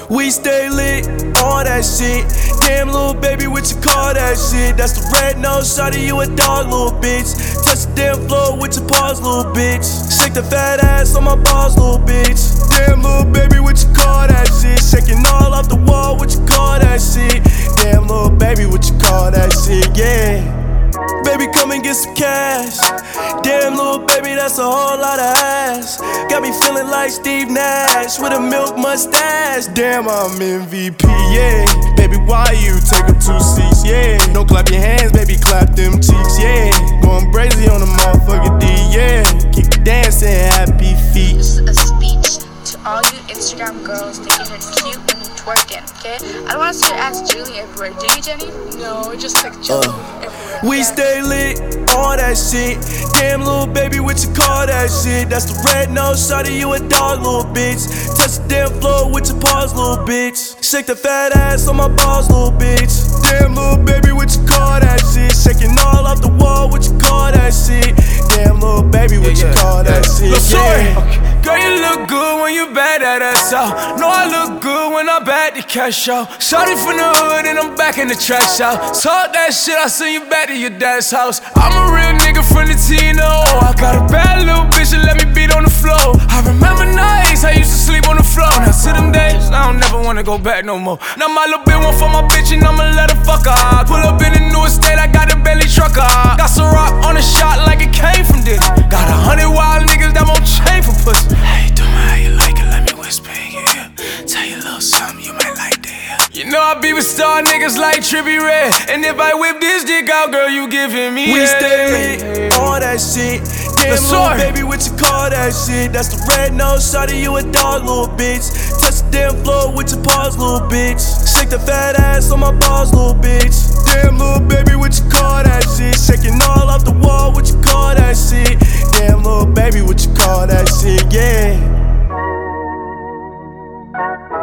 We stay lit, all that shit. Damn, little baby, what you call that shit? That's the red nose, shawty, you a dog, little bitch. Touch the damn floor with your paws, little bitch. Shake the fat ass on my balls, little bitch. Damn, little baby, what you call that shit? Shaking all off the wall, what you call that shit? Damn, little baby, what you call that shit? Yeah. Baby, come and get some cash. Damn, little baby, that's a whole lot of ass. Got me feeling like Steve Nash with a milk mustache. Damn, I'm MVP, yeah. Baby, why you take up 2 seats, yeah. Don't clap your hands, baby, clap them cheeks, yeah. Going crazy on the motherfucker D, yeah. Keep dancing, happy feet. This is a speech to all you Instagram girls thinking it's cute when you twerking, okay? I don't want to see your ass jiggling everywhere. Do you, Jenny? No, just like jiggling everywhere. We stay lit, all that shit. Damn, little baby, what you call that shit? That's the red nose, shawty, you a dog, little bitch. Touch the damn floor with your paws, little bitch. Shake the fat ass on my balls, little bitch. Damn, little baby, what you call that shit? Shaking all off the wall, what you call that shit? Damn, little baby, what you call that shit? Yeah. Girl, you look good when you back that ass out. Know I look good when I back the cash out. Shawty from the hood and I'm back in the trash out. Talk that shit, I send you back to your dad's house. I'm a real nigga from the Tino. I got a bad little bitch that let me beat on the floor. I remember nights I used to sleep on the floor. Now to them days, I don't never wanna go back no more. Now my little bitch want for my bitch and I'ma let her fuck her. Pull up in the new estate, I got a belly trucker. Got some rock on the shot like it came from this. Got 100 wild niggas that won't chain for pussy. Hey, tell me how you like it, let me whisper in your ear. Tell you a little something you might like to hear. You know I be with star niggas like Trippie Redd. And if I whip this dick out, girl, you giving me We head. stay lit, all that shit. Damn, little baby, what you call that shit? That's the red nose, shawty, you a dog, little bitch. Touch the damn floor with your paws, little bitch. Shake the fat ass on my balls, little bitch. Damn, little baby, what you call that shit? Shaking all off the wall, what you call that shit? Damn, little baby, what you call that shit? Yeah.